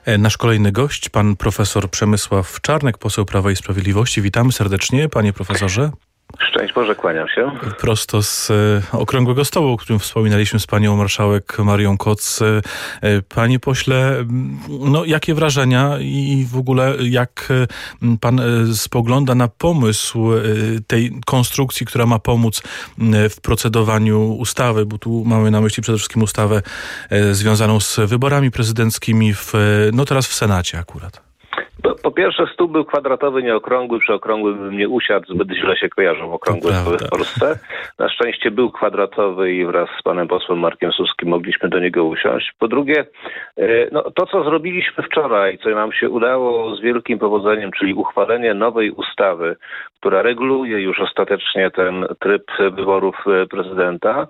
Nasz kolejny gość, pan profesor Przemysław Czarnek, poseł Prawa i Sprawiedliwości. Witamy serdecznie, panie profesorze. Szczęść Boże, kłaniam się. Prosto z okrągłego stołu, o którym wspominaliśmy z panią marszałek Marią Koc. Panie pośle, jakie wrażenia i w ogóle jak pan spogląda na pomysł tej konstrukcji, która ma pomóc w procedowaniu ustawy, bo tu mamy na myśli przede wszystkim ustawę związaną z wyborami prezydenckimi teraz w Senacie akurat. Po pierwsze, stół był kwadratowy, nie okrągły. Przy okrągły bym nie usiadł, zbyt źle się kojarzą okrągłe stoły w Polsce. Na szczęście był kwadratowy i wraz z panem posłem Markiem Suskim mogliśmy do niego usiąść. Po drugie, to co zrobiliśmy wczoraj, co nam się udało z wielkim powodzeniem, czyli uchwalenie nowej ustawy, która reguluje już ostatecznie ten tryb wyborów prezydenta,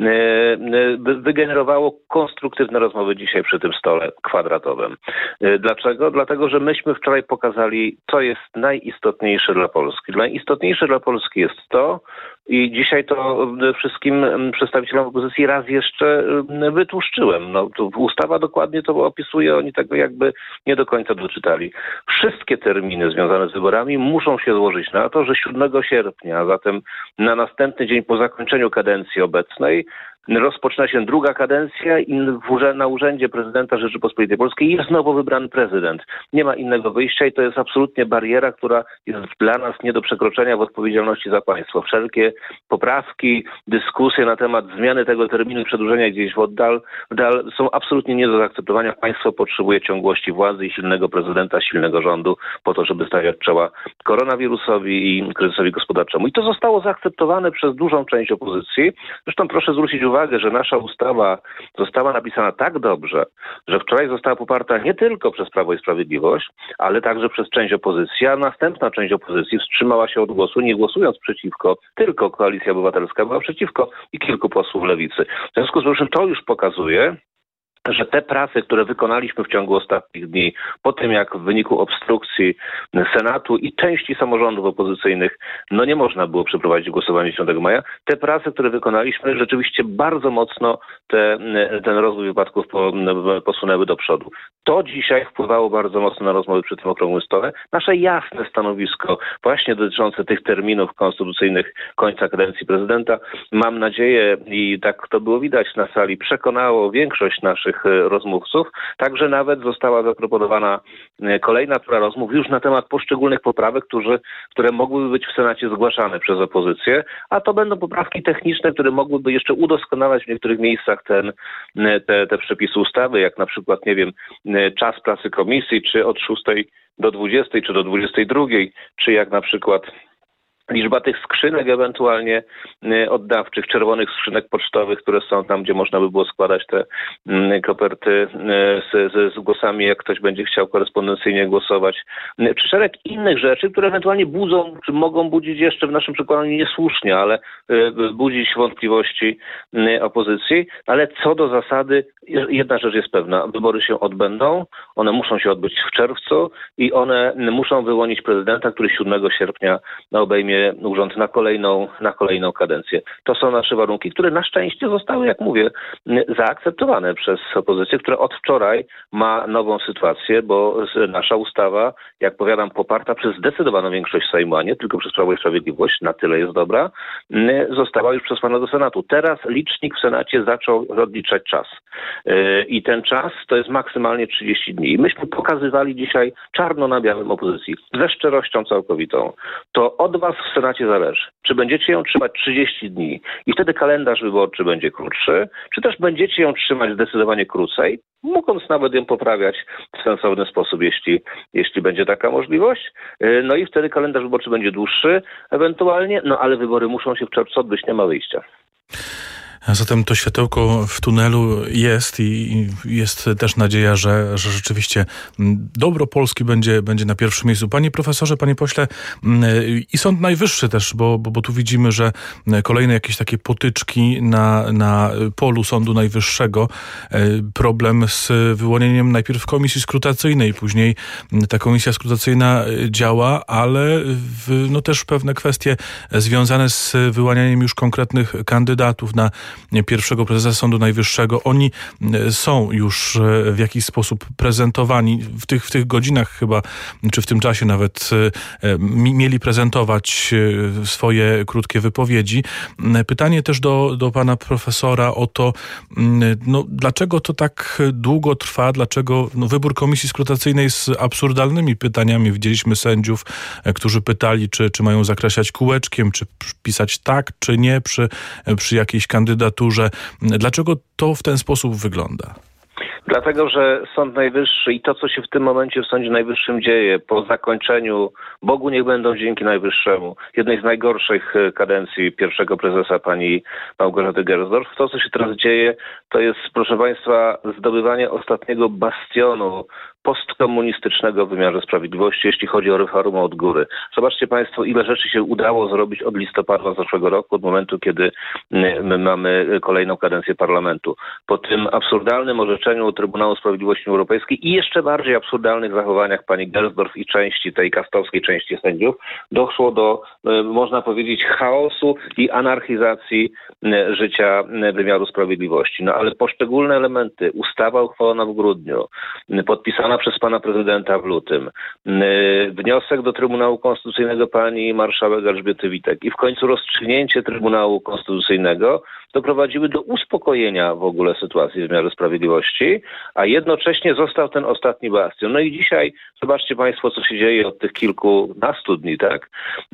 wygenerowało konstruktywne rozmowy dzisiaj przy tym stole kwadratowym. Dlaczego? Dlatego, że myśmy wczoraj pokazali, co jest najistotniejsze dla Polski. Najistotniejsze dla Polski jest to, i dzisiaj to wszystkim przedstawicielom opozycji raz jeszcze wytłuszczyłem. Ustawa dokładnie to opisuje, oni tego jakby nie do końca doczytali. Wszystkie terminy związane z wyborami muszą się złożyć na to, że 7 sierpnia, a zatem na następny dzień po zakończeniu kadencji obecnej, rozpoczyna się druga kadencja i na urzędzie prezydenta Rzeczypospolitej Polskiej jest nowo wybrany prezydent. Nie ma innego wyjścia i to jest absolutnie bariera, która jest dla nas nie do przekroczenia w odpowiedzialności za państwo. Wszelkie poprawki, dyskusje na temat zmiany tego terminu, przedłużenia gdzieś w oddal są absolutnie nie do zaakceptowania. Państwo potrzebuje ciągłości władzy i silnego prezydenta, silnego rządu po to, żeby stawiać czoła koronawirusowi i kryzysowi gospodarczemu. I to zostało zaakceptowane przez dużą część opozycji. Zresztą proszę zwrócić uwagę, że nasza ustawa została napisana tak dobrze, że wczoraj została poparta nie tylko przez Prawo i Sprawiedliwość, ale także przez część opozycji, a następna część opozycji wstrzymała się od głosu, nie głosując przeciwko, tylko Koalicja Obywatelska była przeciwko i kilku posłów Lewicy. W związku z czym to już pokazuje, że te prace, które wykonaliśmy w ciągu ostatnich dni, po tym jak w wyniku obstrukcji Senatu i części samorządów opozycyjnych, nie można było przeprowadzić głosowania 10 maja, te prace, które wykonaliśmy, rzeczywiście bardzo mocno ten rozwój wypadków posunęły do przodu. To dzisiaj wpływało bardzo mocno na rozmowy przy tym okrągłym stole. Nasze jasne stanowisko właśnie dotyczące tych terminów konstytucyjnych końca kadencji prezydenta, mam nadzieję, i tak to było widać na sali, przekonało większość naszych rozmówców. Także nawet została zaproponowana kolejna tura rozmów już na temat poszczególnych poprawek, które mogłyby być w Senacie zgłaszane przez opozycję, a to będą poprawki techniczne, które mogłyby jeszcze udoskonalać w niektórych miejscach te przepisy ustawy, jak na przykład, czas pracy komisji, czy od 6 do 20, czy do 22, czy jak na przykład liczba tych skrzynek ewentualnie oddawczych, czerwonych skrzynek pocztowych, które są tam, gdzie można by było składać te koperty z głosami, jak ktoś będzie chciał korespondencyjnie głosować. Czy szereg innych rzeczy, które ewentualnie budzą, czy mogą budzić jeszcze w naszym przekonaniu niesłusznie, ale budzić wątpliwości opozycji. Ale co do zasady, jedna rzecz jest pewna. Wybory się odbędą, one muszą się odbyć w czerwcu i one muszą wyłonić prezydenta, który 7 sierpnia obejmie urząd na kolejną kadencję. To są nasze warunki, które na szczęście zostały, jak mówię, zaakceptowane przez opozycję, która od wczoraj ma nową sytuację, bo nasza ustawa, jak powiadam, poparta przez zdecydowaną większość Sejmu, a nie tylko przez Prawo i Sprawiedliwość, na tyle jest dobra, została już przesłana do Senatu. Teraz licznik w Senacie zaczął odliczać czas. I ten czas to jest maksymalnie 30 dni. I myśmy pokazywali dzisiaj czarno na białym opozycji, ze szczerością całkowitą. To od was w Senacie zależy. Czy będziecie ją trzymać 30 dni i wtedy kalendarz wyborczy będzie krótszy, czy też będziecie ją trzymać zdecydowanie krócej, mogąc nawet ją poprawiać w sensowny sposób, jeśli będzie taka możliwość. I wtedy kalendarz wyborczy będzie dłuższy ewentualnie, ale wybory muszą się w czerwcu odbyć, nie ma wyjścia. A zatem to światełko w tunelu jest i jest też nadzieja, że rzeczywiście dobro Polski będzie na pierwszym miejscu. Panie profesorze, panie pośle, i Sąd Najwyższy też, bo tu widzimy, że kolejne jakieś takie potyczki na polu Sądu Najwyższego. Problem z wyłonieniem najpierw komisji skrutacyjnej, później ta komisja skrutacyjna działa, ale też pewne kwestie związane z wyłanianiem już konkretnych kandydatów na pierwszego prezesa Sądu Najwyższego. Oni są już w jakiś sposób prezentowani w tych godzinach chyba, czy w tym czasie nawet mieli prezentować swoje krótkie wypowiedzi. Pytanie też do pana profesora o to, dlaczego to tak długo trwa, dlaczego wybór komisji skrutacyjnej z absurdalnymi pytaniami. Widzieliśmy sędziów, którzy pytali, czy mają zakreślać kółeczkiem, czy pisać tak, czy nie przy jakiejś kandydaturze. Dlaczego to w ten sposób wygląda? Dlatego, że Sąd Najwyższy i to, co się w tym momencie w Sądzie Najwyższym dzieje po zakończeniu, Bogu niech będą dzięki Najwyższemu, jednej z najgorszych kadencji pierwszego prezesa pani Małgorzaty Gersdorf, to, co się teraz dzieje, to jest, proszę państwa, zdobywanie ostatniego bastionu postkomunistycznego w wymiarze sprawiedliwości, jeśli chodzi o reformę od góry. Zobaczcie państwo, ile rzeczy się udało zrobić od listopada zeszłego roku, od momentu, kiedy my mamy kolejną kadencję parlamentu. Po tym absurdalnym orzeczeniu Trybunału Sprawiedliwości Europejskiej i jeszcze bardziej absurdalnych zachowaniach pani Gersdorf i części tej kastowskiej części sędziów doszło do, można powiedzieć, chaosu i anarchizacji życia wymiaru sprawiedliwości. No ale poszczególne elementy, ustawa uchwalona w grudniu, podpisana przez pana prezydenta w lutym, wniosek do Trybunału Konstytucyjnego pani marszałek Elżbiety Witek i w końcu rozstrzygnięcie Trybunału Konstytucyjnego doprowadziły do uspokojenia w ogóle sytuacji w wymiarze sprawiedliwości, a jednocześnie został ten ostatni bastion. No i dzisiaj zobaczcie państwo, co się dzieje od tych kilkunastu dni, tak,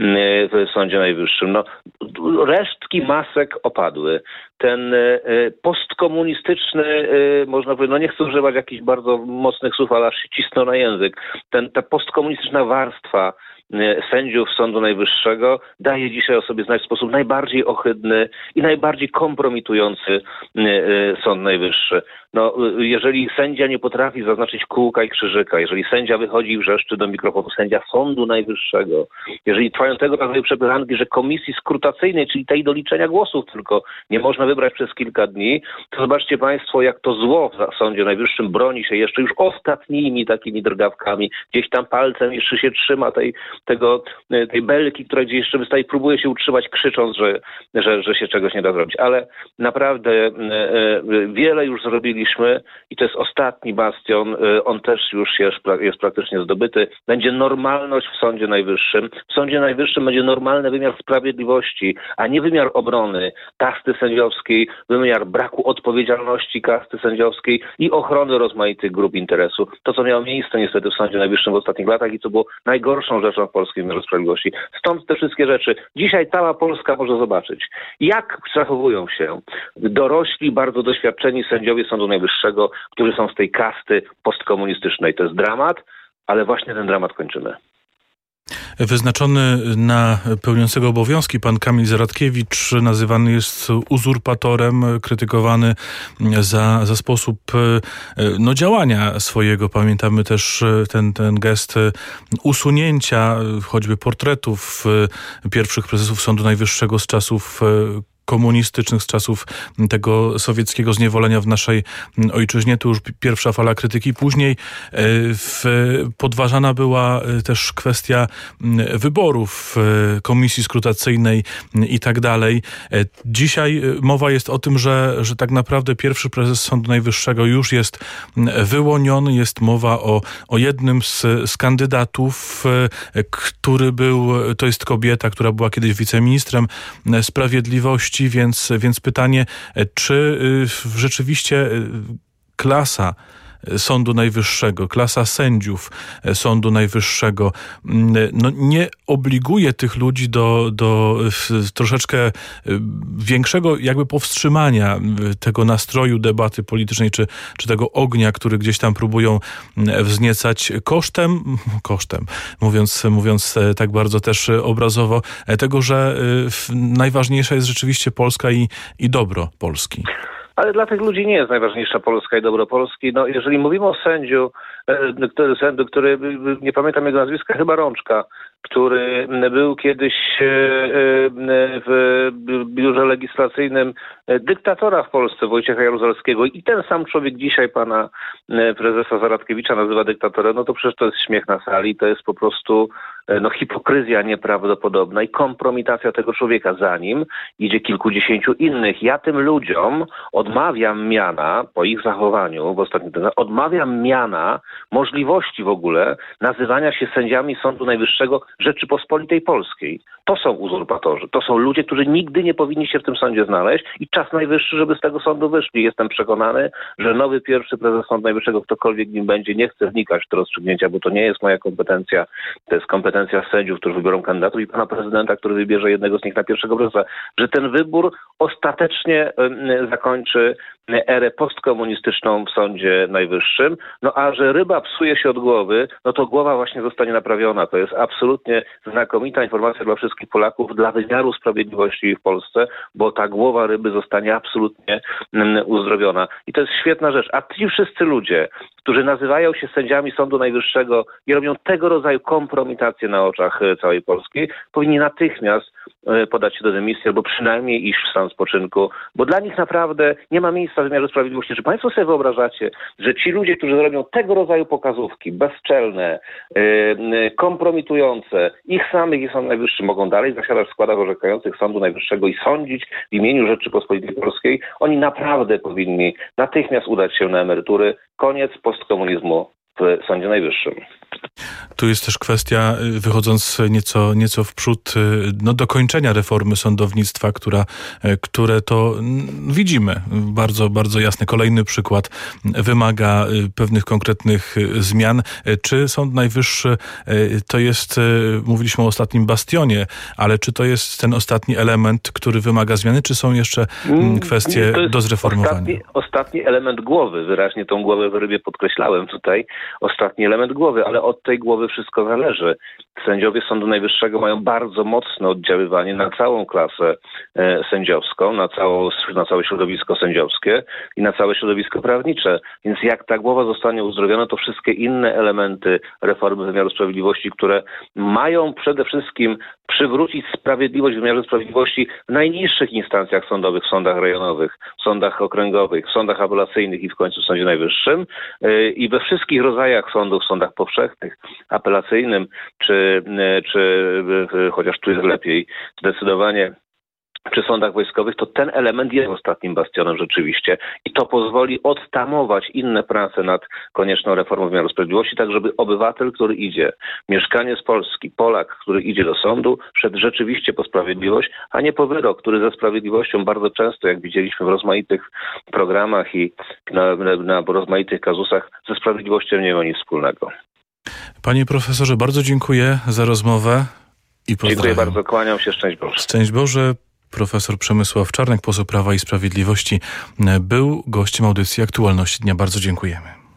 w Sądzie Najwyższym. No, resztki masek opadły. Ten postkomunistyczny, można powiedzieć, nie chcę używać jakichś bardzo mocnych słów, ale aż się cisnął na język. Ta postkomunistyczna warstwa sędziów Sądu Najwyższego daje dzisiaj o sobie znać w sposób najbardziej ohydny i najbardziej kompromitujący Sąd Najwyższy. No, jeżeli sędzia nie potrafi zaznaczyć kółka i krzyżyka, jeżeli sędzia wychodzi i wrzeszczy do mikrofonu, sędzia Sądu Najwyższego, jeżeli trwają tego rodzaju przepychanki, że komisji skrutacyjnej, czyli tej do liczenia głosów tylko nie można wybrać przez kilka dni, to zobaczcie państwo, jak to zło w Sądzie Najwyższym broni się jeszcze już ostatnimi takimi drgawkami. Gdzieś tam palcem jeszcze się trzyma tej belki, która gdzieś jeszcze wystaje, próbuje się utrzymać, krzycząc, że się czegoś nie da zrobić. Ale naprawdę wiele już zrobiliśmy i to jest ostatni bastion. On też już jest praktycznie zdobyty. Będzie normalność w Sądzie Najwyższym. W Sądzie Najwyższym będzie normalny wymiar sprawiedliwości, a nie wymiar obrony kasty sędziowskiej, wymiar braku odpowiedzialności kasty sędziowskiej i ochrony rozmaitych grup interesu. To, co miało miejsce niestety w Sądzie Najwyższym w ostatnich latach i co było najgorszą rzeczą w polskim wymiarze sprawiedliwości. Stąd te wszystkie rzeczy. Dzisiaj cała Polska może zobaczyć, jak zachowują się dorośli, bardzo doświadczeni sędziowie Sądu Najwyższego, którzy są z tej kasty postkomunistycznej. To jest dramat, ale właśnie ten dramat kończymy. Wyznaczony na pełniącego obowiązki pan Kamil Zaradkiewicz nazywany jest uzurpatorem, krytykowany za sposób działania swojego. Pamiętamy też ten gest usunięcia choćby portretów pierwszych prezesów Sądu Najwyższego z czasów komunistycznych, z czasów tego sowieckiego zniewolenia w naszej ojczyźnie. To już pierwsza fala krytyki. Później podważana była też kwestia wyborów komisji skrutacyjnej i tak dalej. Dzisiaj mowa jest o tym, że tak naprawdę pierwszy prezes Sądu Najwyższego już jest wyłoniony. Jest mowa o jednym z kandydatów, który to jest kobieta, która była kiedyś wiceministrem sprawiedliwości. Więc pytanie, czy rzeczywiście klasa Sądu Najwyższego, klasa sędziów Sądu Najwyższego nie obliguje tych ludzi do troszeczkę większego jakby powstrzymania tego nastroju debaty politycznej, czy tego ognia, który gdzieś tam próbują wzniecać kosztem, mówiąc tak bardzo też obrazowo, tego, że najważniejsza jest rzeczywiście Polska i dobro Polski. Ale dla tych ludzi nie jest najważniejsza Polska i dobro Polski. No, jeżeli mówimy o sędziu, który nie pamiętam jego nazwiska, chyba Rączka, który był kiedyś w biurze legislacyjnym dyktatora w Polsce, Wojciecha Jaruzelskiego, i ten sam człowiek dzisiaj pana prezesa Zaradkiewicza nazywa dyktatorem, no to przecież to jest śmiech na sali, to jest po prostu hipokryzja nieprawdopodobna i kompromitacja tego człowieka. Za nim idzie kilkudziesięciu innych. Ja tym ludziom odmawiam miana, po ich zachowaniu w ostatnim czasie, odmawiam miana, możliwości w ogóle nazywania się sędziami Sądu Najwyższego Rzeczypospolitej Polskiej. To są uzurpatorzy. To są ludzie, którzy nigdy nie powinni się w tym sądzie znaleźć i czas najwyższy, żeby z tego sądu wyszli. Jestem przekonany, że nowy pierwszy prezes Sądu Najwyższego, ktokolwiek nim będzie, nie chce wnikać w te rozstrzygnięcia, bo to nie jest moja kompetencja. To jest kompetencja sędziów, którzy wybiorą kandydatów, i pana prezydenta, który wybierze jednego z nich na pierwszego prezesa. Że ten wybór ostatecznie zakończy erę postkomunistyczną w Sądzie Najwyższym. No a że ryba psuje się od głowy, no to głowa właśnie zostanie naprawiona. To jest absolutnie znakomita informacja dla wszystkich Polaków, dla wymiaru sprawiedliwości w Polsce, bo ta głowa ryby zostanie absolutnie uzdrowiona. I to jest świetna rzecz. A ci wszyscy ludzie, którzy nazywają się sędziami Sądu Najwyższego i robią tego rodzaju kompromitacje na oczach całej Polski, powinni natychmiast podać się do dymisji albo przynajmniej iść w stan spoczynku, bo dla nich naprawdę nie ma miejsca w wymiarze sprawiedliwości. Czy państwo sobie wyobrażacie, że ci ludzie, którzy robią tego rodzaju pokazówki, bezczelne, kompromitujące, ich samych i Sąd Najwyższy mogą dalej zasiadać w składach orzekających Sądu Najwyższego i sądzić w imieniu Rzeczypospolitej Polskiej? Oni naprawdę powinni natychmiast udać się na emerytury. Koniec postkomunizmu w Sądzie Najwyższym. Tu jest też kwestia, wychodząc nieco w przód, dokończenia reformy sądownictwa, które to widzimy bardzo, bardzo jasny. Kolejny przykład wymaga pewnych konkretnych zmian. Czy Sąd Najwyższy to jest, mówiliśmy o ostatnim bastionie, ale czy to jest ten ostatni element, który wymaga zmiany, czy są jeszcze kwestie do zreformowania? Ostatni element głowy, wyraźnie tą głowę w rybie podkreślałem tutaj, ostatni element głowy, ale od tej głowy wszystko zależy. Sędziowie Sądu Najwyższego mają bardzo mocne oddziaływanie na całą klasę sędziowską, na całe środowisko sędziowskie i na całe środowisko prawnicze. Więc jak ta głowa zostanie uzdrowiona, to wszystkie inne elementy reformy wymiaru sprawiedliwości, które mają przede wszystkim przywrócić sprawiedliwość w wymiarze sprawiedliwości w najniższych instancjach sądowych, w sądach rejonowych, w sądach okręgowych, w sądach apelacyjnych i w końcu w Sądzie Najwyższym i we wszystkich rodzajach sądów, w sądach powszechnych, apelacyjnym, czy chociaż tu jest lepiej, zdecydowanie przy sądach wojskowych, to ten element jest ostatnim bastionem rzeczywiście i to pozwoli odtamować inne prace nad konieczną reformą wymiaru sprawiedliwości, tak żeby obywatel, który idzie, mieszkaniec Polski, Polak, który idzie do sądu, szedł rzeczywiście po sprawiedliwość, a nie po wyrok, który ze sprawiedliwością bardzo często, jak widzieliśmy w rozmaitych programach i na rozmaitych kazusach, ze sprawiedliwością nie ma nic wspólnego. Panie profesorze, bardzo dziękuję za rozmowę i pozdrawiam. Dziękuję bardzo, kłaniam się, szczęść Boże. Szczęść Boże. Profesor Przemysław Czarnek, poseł Prawa i Sprawiedliwości, był gościem audycji Aktualności Dnia. Bardzo dziękujemy.